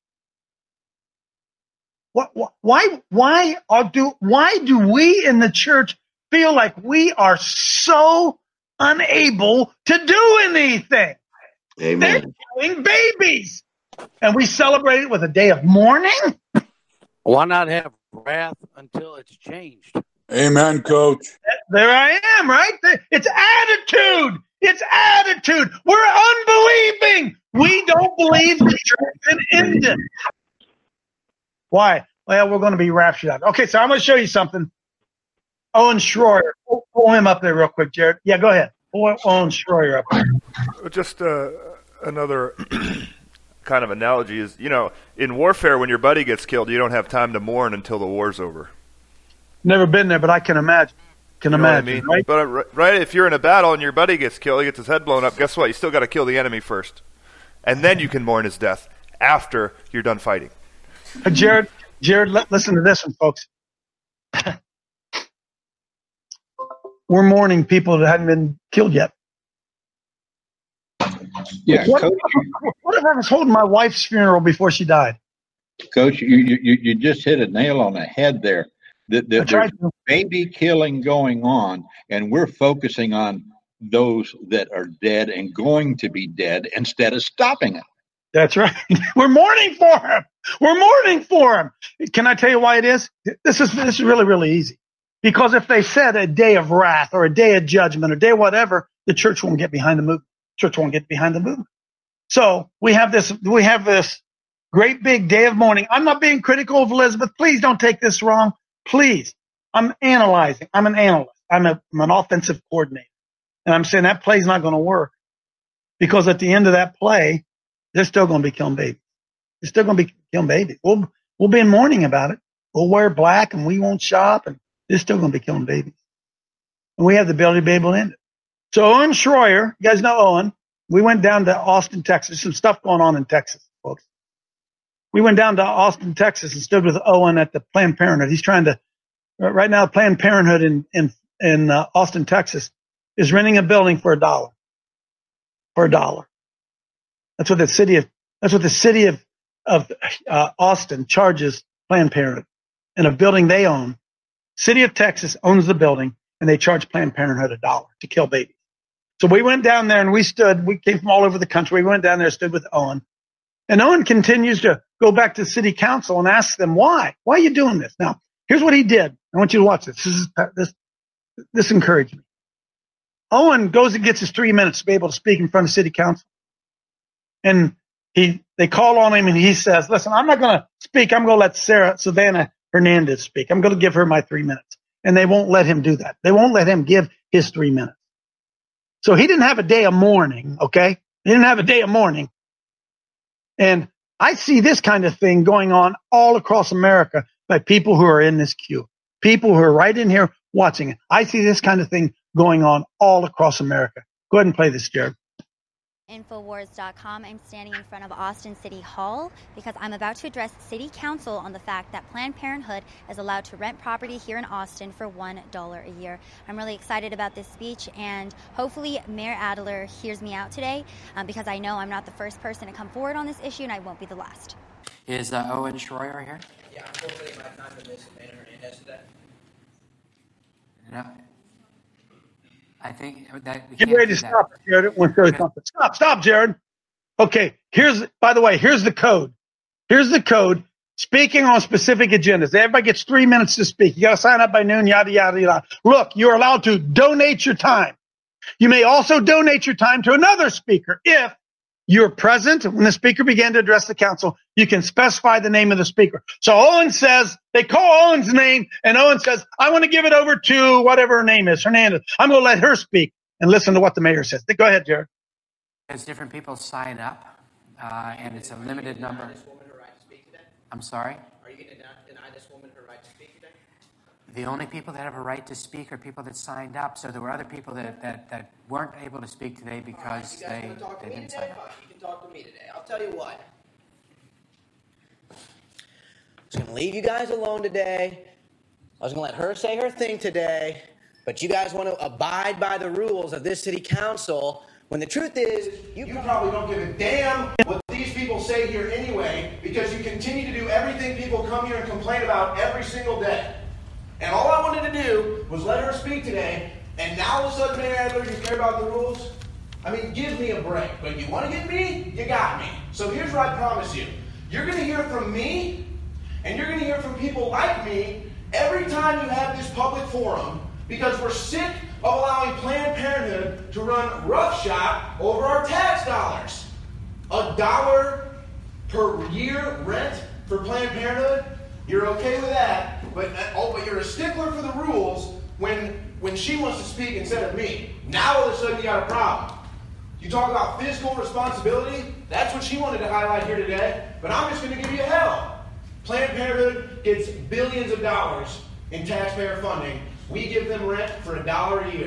What, why, why are do, why do we in the church feel like we are so unable to do anything? Amen. They're killing babies, and we celebrate it with a day of mourning. Why not have wrath until it's changed? Amen, Coach. There I am, right? It's attitude. It's attitude. We're unbelieving. We don't believe the church can end it. Why? Well, we're going to be raptured out. Okay, so I'm going to show you something. Owen Schroyer. Pull, pull him up there real quick, Jared. Yeah, go ahead. Pull Owen Schroyer up there. Just uh, another kind of analogy is, you know, in warfare, when your buddy gets killed, you don't have time to mourn until the war's over. Never been there, but I can imagine. Can You know what I imagine, mean? right? But uh, right, if you're in a battle and your buddy gets killed, he gets his head blown up. Guess what? You still got to kill the enemy first, and then you can mourn his death. after you're done fighting. Uh, Jared, Jared, l- listen to this one, folks. We're mourning people that hadn't been killed yet. Yeah, what, Coach, what if I was holding my wife's funeral before she died? Coach, you, you, you just hit a nail on the head there. The, the, I tried there's baby killing going on, and we're focusing on those that are dead and going to be dead instead of stopping it. That's right. We're mourning for him. We're mourning for him. Can I tell you why it is? This is this is really, really easy. Because if they said a day of wrath or a day of judgment or day whatever, the church won't get behind the movement. Church won't get behind the movement. So we have this, we have this great big day of mourning. I'm not being critical of Elizabeth. Please don't take this wrong. Please. I'm analyzing. I'm an analyst. I'm, a, I'm an offensive coordinator. And I'm saying that play's not going to work because at the end of that play, they're still going to be killing babies. They're still going to be killing babies. We'll, we'll be in mourning about it. We'll wear black and we won't shop and they're still going to be killing babies. And we have the ability to be able to end it. So Owen Schroyer, you guys know Owen. We went down to Austin, Texas. Some stuff going on in Texas, folks. We went down to Austin, Texas and stood with Owen at the Planned Parenthood. He's trying to, right now, Planned Parenthood in, in, in uh, Austin, Texas is renting a building for a dollar. For a dollar. That's what the city of, that's what the city of, of uh, Austin charges Planned Parenthood. In a building they own. City of Texas owns the building and they charge Planned Parenthood a dollar to kill babies. So we went down there and we stood, we came from all over the country. We went down there, stood with Owen. And Owen continues to go back to city council and ask them, why? Why are you doing this? Now, here's what he did. I want you to watch this. This is, this, this encouraged me. Owen goes and gets his three minutes to be able to speak in front of city council. And he, they call on him and he says, listen, I'm not going to speak. I'm going to let Sarah, Savannah Hernandez speak. I'm going to give her my three minutes. And they won't let him do that. They won't let him give his three minutes. So he didn't have a day of mourning, okay? He didn't have a day of mourning. And I see this kind of thing going on all across America by people who are in this queue. People who are right in here watching it. I see this kind of thing going on all across America. Go ahead and play this, Jared. Infowars dot com. I'm standing in front of Austin City Hall because I'm about to address City Council on the fact that Planned Parenthood is allowed to rent property here in Austin for one dollar a year. I'm really excited about this speech, and hopefully Mayor Adler hears me out today um, because I know I'm not the first person to come forward on this issue, and I won't be the last. Is uh, Owen Schroyer here? Yeah, I'm fulfilling my time to Miss Savannah Hernandez today. No. I think that Get ready to stop it, Jared. Okay. Stop, stop, Jared. Okay, here's, by the way, here's the code. Here's the code. Speaking on specific agendas. Everybody gets three minutes to speak. You got to sign up by noon, yada, yada, yada. Look, you're allowed to donate your time. You may also donate your time to another speaker. If you're present when the speaker began to address the council, you can specify the name of the speaker. So Owen says, they call Owen's name, and Owen says, I want to give it over to whatever her name is, Hernandez. I'm going to let her speak and listen to what the mayor says. Go ahead, Jared. As different people sign up, uh, and it's a limited number. I'm sorry? Are you going to deny this woman her right to speak today? The only people that have a right to speak are people that signed up. So there were other people that, that, that weren't able to speak today because right, they, they didn't sign up. You can talk to me today. I'll tell you what. I was going to leave you guys alone today. I was going to let her say her thing today. But you guys want to abide by the rules of this city council when the truth is you, you probably don't give a damn what these people say here anyway, because you continue to do everything people come here and complain about every single day. And all I wanted to do was let her speak today, and now all of a sudden, Mayor Adler, you care about the rules? I mean, give me a break. But you want to get me? You got me. So here's what I promise you. You're going to hear from me, and you're going to hear from people like me every time you have this public forum, because we're sick of allowing Planned Parenthood to run roughshod over our tax dollars. A dollar per year rent for Planned Parenthood? You're okay with that, but oh, but you're a stickler for the rules when when she wants to speak instead of me. Now all of a sudden you got a problem. You talk about fiscal responsibility, that's what she wanted to highlight here today, but I'm just going to give you hell. Planned Parenthood gets billions of dollars in taxpayer funding. We give them rent for a dollar a year.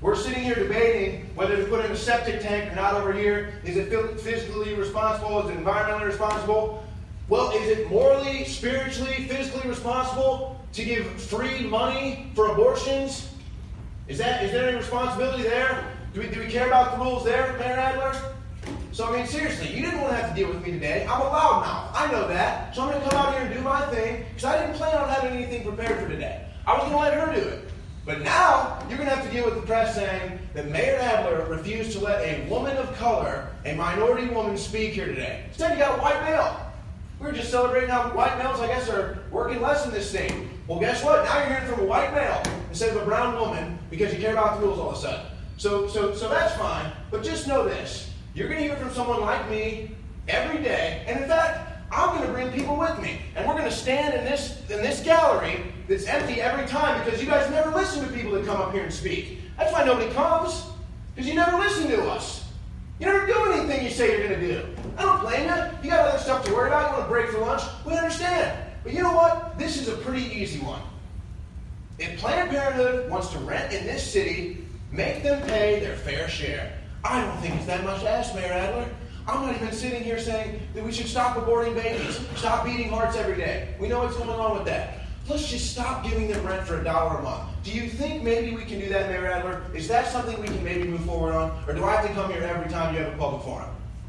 We're sitting here debating whether to put in a septic tank or not over here. Is it physically responsible? Is it environmentally responsible? Well, is it morally, spiritually, physically responsible to give free money for abortions? Is that is there any responsibility there? Do we, do we care about the rules there, Mayor Adler? So, I mean, seriously, you didn't want to have to deal with me today. I'm a loudmouth. I know that. So I'm going to come out here and do my thing because I didn't plan on having anything prepared for today. I was going to let her do it. But now you're going to have to deal with the press saying that Mayor Adler refused to let a woman of color, a minority woman, speak here today. Instead, you got a white male. We were just celebrating how white males, I guess, are working less in this state. Well, guess what? Now you're hearing from a white male instead of a brown woman because you care about the rules all of a sudden. So, so, so that's fine. But just know this. You're going to hear from someone like me every day. And in fact, I'm going to bring people with me. And we're going to stand in this in this gallery that's empty every time because you guys never listen to people that come up here and speak. That's why nobody comes. Because you never listen to us. You never do anything you say you're going to do. I don't blame you. You got other stuff to worry about. You want to break for lunch. We understand. But you know what? This is a pretty easy one. If Planned Parenthood wants to rent in this city, make them pay their fair share. I don't think it's that much to ask, Mayor Adler. I'm not even sitting here saying that we should stop aborting babies, stop beating hearts every day. We know what's going on with that. Let's just stop giving them rent for a dollar a month. Do you think maybe we can do that, Mayor Adler? Is that something we can maybe move forward on? Or do I have to come here every time you have a public forum?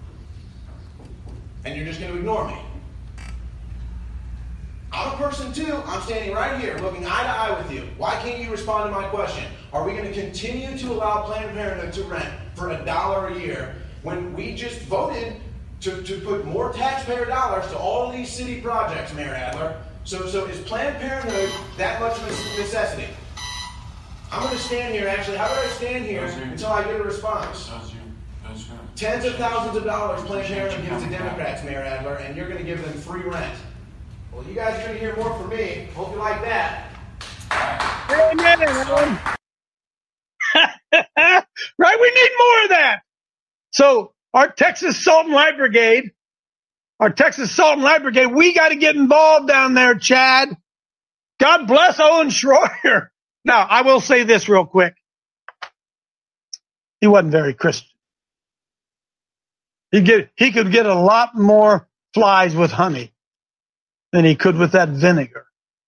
And you're just going to ignore me? I'm a person too. I'm standing right here looking eye to eye with you. Why can't you respond to my question? Are we going to continue to allow Planned Parenthood to rent for a dollar a year when we just voted to, to put more taxpayer dollars to all of these city projects, Mayor Adler? So, so is Planned Parenthood that much of a necessity? I'm going to stand here, actually. How about I stand here until I get a response? Tens of thousands of dollars Planned Parenthood gives to Democrats, Mayor Adler, and you're going to give them free rent. Well, you guys are going to hear more from me. Hope you like that. Amen. Right? We need more of that. So our Texas Salt and Light Brigade, our Texas Salt and Light Brigade, we got to get involved down there, Chad. God bless Owen Schroyer. Now, I will say this real quick. He wasn't very Christian. He get he could get a lot more flies with honey than he could with that vinegar.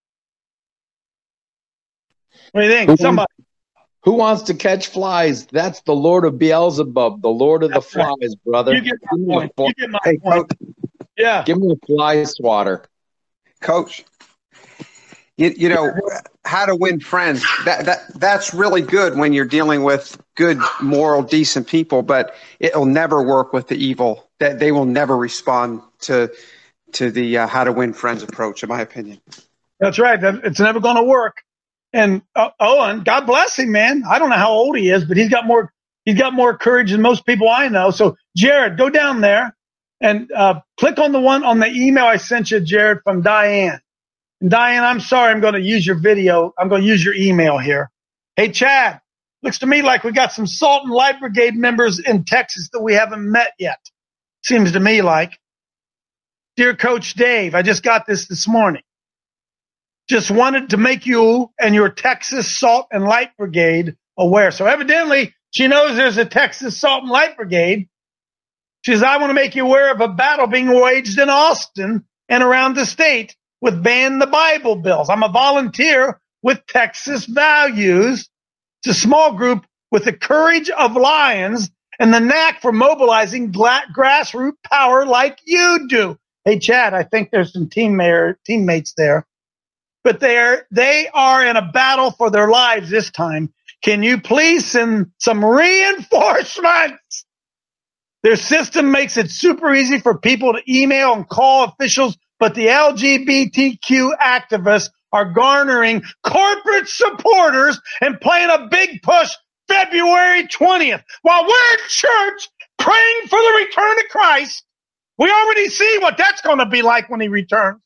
What do you think? Who, Somebody. Who wants to catch flies? That's the Lord of Beelzebub, the Lord of That's the flies, right. brother. You get my point. You get my hey, point. Coach, yeah. Give me a fly swatter. Coach, you, you know, how to win friends. That, that That's really good when you're dealing with good, moral, decent people, but it'll never work with the evil. That They will never respond to to the uh, how to win friends approach, in my opinion. That's right. It's never going to work. And uh, Owen, God bless him, man. I don't know how old he is, but he's got more. He's got more courage than most people I know. So, Jared, go down there and uh, click on the one on the email I sent you, Jared, from Diane. And Diane, I'm sorry, I'm going to use your video. I'm going to use your email here. Hey, Chad, looks to me like we got some Salt and Light Brigade members in Texas that we haven't met yet. Seems to me like. Dear Coach Dave, I just got this this morning. Just wanted to make you and your Texas Salt and Light Brigade aware. So evidently, she knows there's a Texas Salt and Light Brigade. She says, I want to make you aware of a battle being waged in Austin and around the state with Ban the Bible bills. I'm a volunteer with Texas Values. It's a small group with the courage of lions and the knack for mobilizing gla- grassroots power like you do. Hey, Chad, I think there's some team mayor, teammates there. But they're, they are in a battle for their lives this time. Can you please send some reinforcements? Their system makes it super easy for people to email and call officials, but the L G B T Q activists are garnering corporate supporters and playing a big push February twentieth. While we're in church praying for the return of Christ, we already see what that's going to be like when he returns.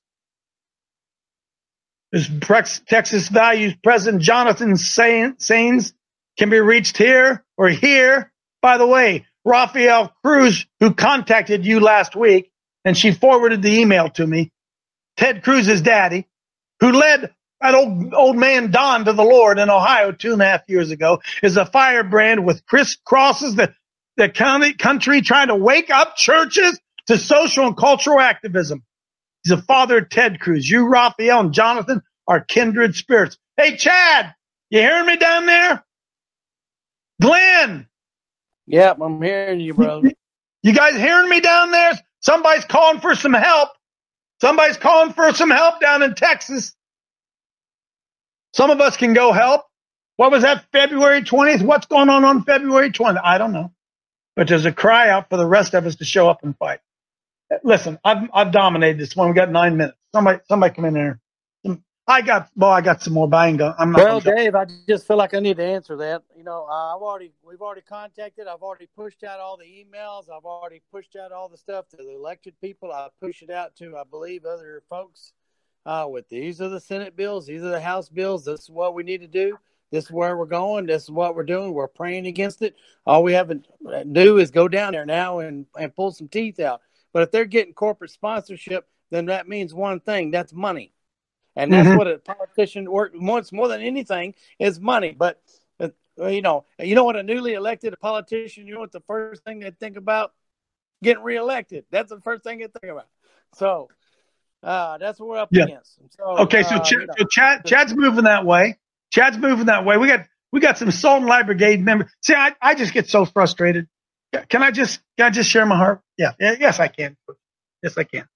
This Texas Values President Jonathan Sains can be reached here or here. By the way, Rafael Cruz, who contacted you last week, and she forwarded the email to me, Ted Cruz's daddy, who led that old old man Don to the Lord in Ohio two and a half years ago is a firebrand with crisscrosses the the county country trying to wake up churches to social and cultural activism. He's a father of Ted Cruz. You, Raphael, and Jonathan are kindred spirits. Hey, Chad, you hearing me down there? Glenn. Yep, I'm hearing you, brother. You guys hearing me down there? Somebody's calling for some help. Somebody's calling for some help down in Texas. Some of us can go help. What was that, February twentieth? What's going on on February twentieth? I don't know. But there's a cry out for the rest of us to show up and fight. Listen, I've I've dominated this one. We got nine minutes. Somebody somebody come in there. I got well, I got some more, but I ain't gonna, I'm not. Well, gonna Dave, I just feel like I need to answer that. You know, I've already we've already contacted. I've already pushed out all the emails. I've already pushed out all the stuff to the elected people. I pushed it out to, I believe, other folks. Uh, with these are the Senate bills. These are the House bills. This is what we need to do. This is where we're going. This is what we're doing. We're praying against it. All we have to do is go down there now and, and pull some teeth out. But if they're getting corporate sponsorship, then that means one thing. That's money. And that's mm-hmm. what a politician wants more than anything is money. But, uh, you know, you know what a newly elected politician, you know what the first thing they think about? Getting reelected. That's the first thing they think about. So uh, that's what we're up yeah. against. So, okay, so, uh, Ch- you know. so Chad, Chad's moving that way. Chad's moving that way. We got we got some Salt and Light Brigade members. See, I, I just get so frustrated. Can I just can I just share my heart? Yeah, yes, I can. Yes, I can.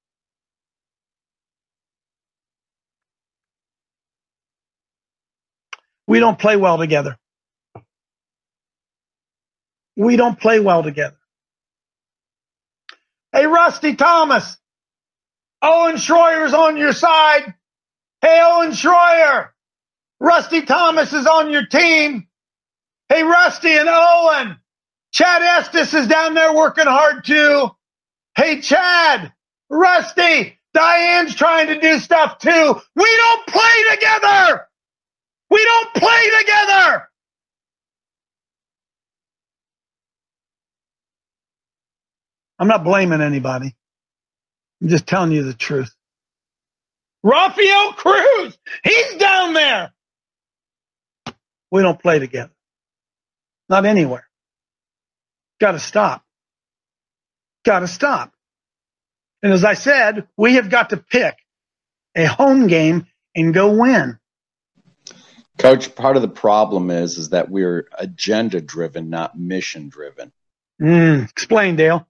We don't play well together. We don't play well together. Hey, Rusty Thomas. Owen Schroyer's on your side. Hey, Owen Schroyer. Rusty Thomas is on your team. Hey, Rusty and Owen. Chad Estes is down there working hard too. Hey, Chad. Rusty. Diane's trying to do stuff too. We don't play together. We don't play together. I'm not blaming anybody. I'm just telling you the truth. Rafael Cruz, he's down there. We don't play together. Not anywhere. Got to stop. Got to stop. And as I said, we have got to pick a home game and go win. Coach, part of the problem is is that we're agenda driven, not mission driven. Mm, explain, Dale.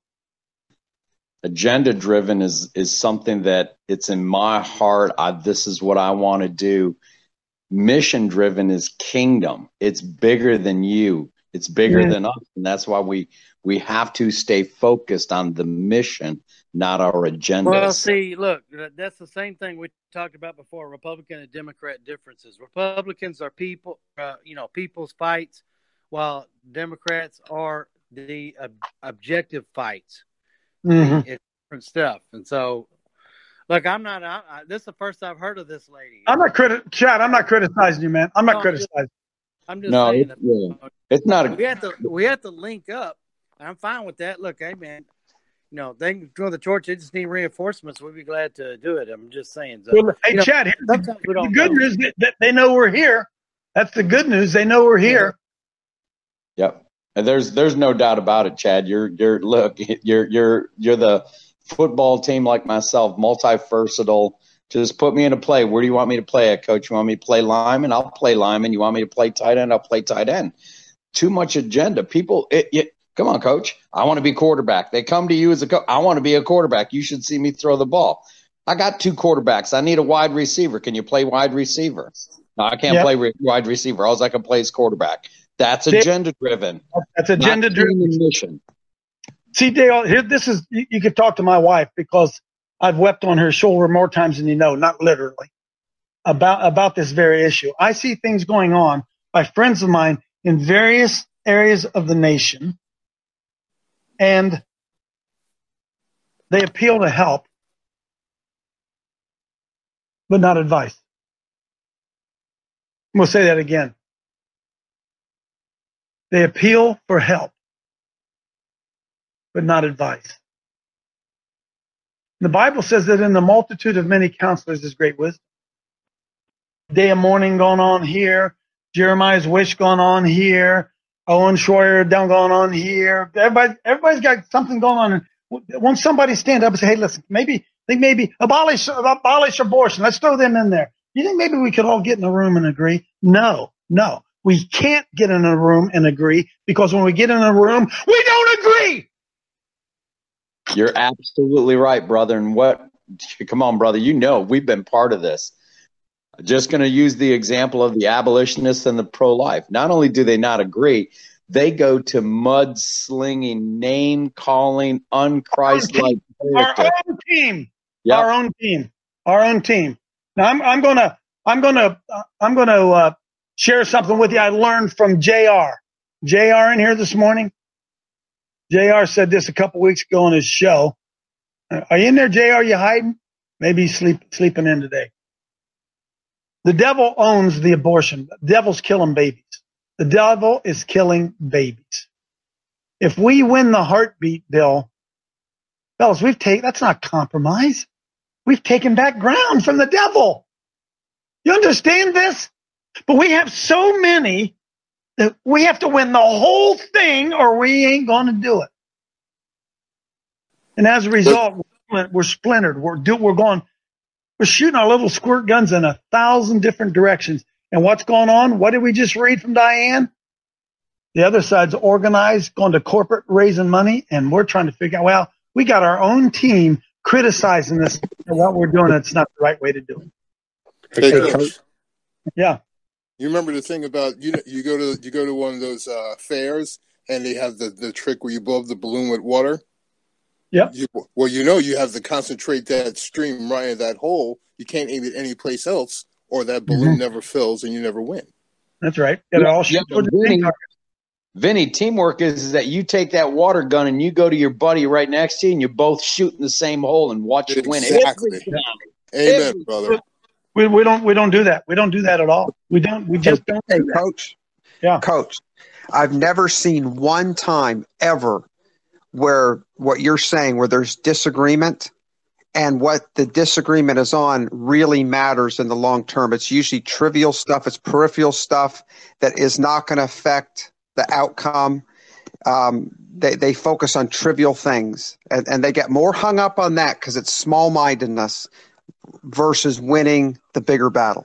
Agenda driven is is something that it's in my heart. I, this is what I want to do. Mission driven is kingdom. It's bigger than you. It's bigger mm. than us, and that's why we we have to stay focused on the mission, not our agenda. Well, see, look, that's the same thing we talked about before. Republican and Democrat differences. Republicans are people, uh, you know, people's fights, while Democrats are the ob- objective fights. Mm-hmm. It's different stuff, and so. Look, I'm not. I, I, this is the first I've heard of this lady. I'm not criti- Chad. I'm not criticizing you, man. I'm not no, criticizing. I'm just no, saying. It's, that, yeah. it's not. A, we have to. We have to link up. I'm fine with that. Look, hey, man. You know, they can go to the church. They just need reinforcements. We'd be glad to do it. I'm just saying. So, well, hey, you know, Chad. Here's the, we don't the good know. news that they know we're here. That's the good news. They know we're here. Yep. And there's there's no doubt about it, Chad. You're you're look. You're you're you're the football team like myself, multi-versatile. Just put me into play. Where do you want me to play at, Coach? You want me to play lineman? I'll play lineman. You want me to play tight end? I'll play tight end. Too much agenda. People, it, it, come on, Coach. I want to be quarterback. They come to you as a coach. I want to be a quarterback. You should see me throw the ball. I got two quarterbacks. I need a wide receiver. Can you play wide receiver? No, I can't yep. play re- wide receiver. All I can play is quarterback. That's agenda-driven. That's agenda-driven. Mission. See, Dale, here, this is, you, you could talk to my wife because I've wept on her shoulder more times than you know, not literally, about, about this very issue. I see things going on by friends of mine in various areas of the nation, and they appeal to help, but not advice. We'll say that again. They appeal for help, but not advice. The Bible says that in the multitude of many counselors is great wisdom. Day of Mourning going on here. Jeremiah's Wish going on here. Owen Schroyer down going on here. Everybody, everybody's got something going on. Won't somebody stand up and say, hey, listen, maybe, think maybe abolish, abolish abortion. Let's throw them in there. You think maybe we could all get in a room and agree? No, no. We can't get in a room and agree, because when we get in a room, we don't agree. You're absolutely right, brother. And what, come on, brother, you know, we've been part of this. Just going to use the example of the abolitionists and the pro-life. Not only do they not agree, they go to mud-slinging, name-calling, un-Christ-like. Our own team. Yep. Our own team. Our own team. Now I'm, I'm gonna, I'm gonna, uh, I'm gonna uh, share something with you I learned from J R. J R in here this morning. J R said this a couple weeks ago on his show. Uh, are you in there, J R? You hiding? Maybe he's sleep, sleeping in today. The devil owns the abortion. The devil's killing babies. The devil is killing babies. If we win the heartbeat bill, fellas, we've taken, that's not compromise. We've taken back ground from the devil. You understand this? But we have so many that we have to win the whole thing or we ain't going to do it. And as a result, we're splintered. We're do, we're going, we're shooting our little squirt guns in a thousand different directions. And what's going on? What did we just read from Diane? The other side's organized, going to corporate, raising money, and we're trying to figure out, well, we got our own team criticizing this and what we're doing. It's not the right way to do it. Hey, Coach. Yeah. You remember the thing about you? You go to you go to one of those uh, fairs, and they have the, the trick where you blow up the balloon with water. Yep. You, well, you know, you have to concentrate that stream right in that hole. You can't aim it any place else, or that balloon Mm-hmm. never fills and you never win. That's right. Got it all Yeah, shoot towards the Vinny, same target. Vinny, teamwork is, is that you take that water gun and you go to your buddy right next to you and you both shoot in the same hole and watch it win. Exactly. Every time. Amen, Every brother. We, we don't we don't do that. We don't do that at all. We don't. We just don't. Hey, do that. Coach. Yeah. Coach, I've never seen one time ever where what you're saying, where there's disagreement and what the disagreement is on really matters in the long term. It's usually trivial stuff. It's peripheral stuff that is not going to affect the outcome. Um, they, they focus on trivial things and, and they get more hung up on that because it's small-mindedness versus winning the bigger battle.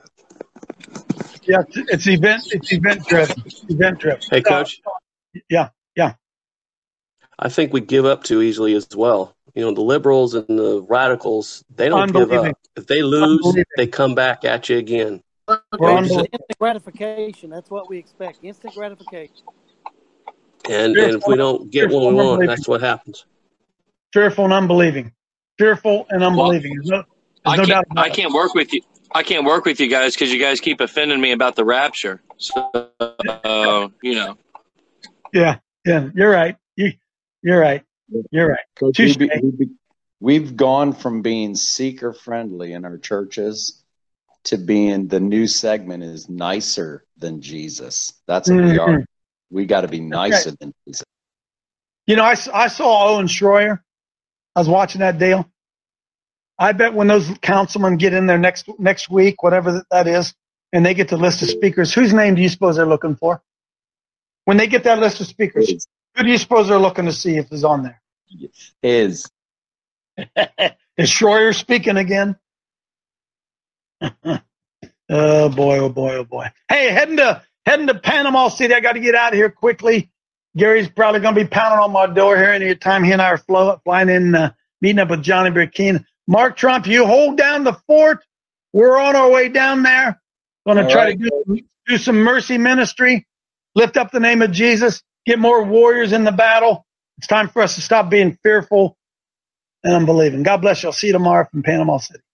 Yeah, it's event. It's event driven. Event driven. Hey, Coach. Uh, yeah, yeah. I think we give up too easily as well. You know, the liberals and the radicals, they don't give up. If they lose, they come back at you again. Instant gratification. That's what we expect. Instant gratification. And, and if we don't get what we want, that's what happens. Fearful and unbelieving. Fearful and unbelieving. There's no, there's I no can't, doubt about I can't work with you. I can't work with you guys because you guys keep offending me about the rapture. So, uh, you know. Yeah, yeah, you're right. You, you're right. You're right. Coach, we be, we be, we've gone from being seeker friendly in our churches to being the new segment is nicer than Jesus. That's what mm-hmm. we are. We got to be nicer okay. than Jesus. You know, I, I saw Owen Schroyer. I was watching that deal. I bet when those councilmen get in there next next week, whatever that is, and they get the list of speakers, whose name do you suppose they're looking for? When they get that list of speakers, His. Who do you suppose they're looking to see if it's on there? His. Is Schroyer speaking again? Oh, boy, oh, boy, oh, boy. Hey, heading to, heading to Panama City. I got to get out of here quickly. Gary's probably going to be pounding on my door here any time he and I are flow, flying in, uh, meeting up with Johnny Burkeen. Mark Trump, you hold down the fort. We're on our way down there. Going to try right. to do, do some mercy ministry, lift up the name of Jesus, get more warriors in the battle. It's time for us to stop being fearful and unbelieving. God bless you. I'll see you tomorrow from Panama City.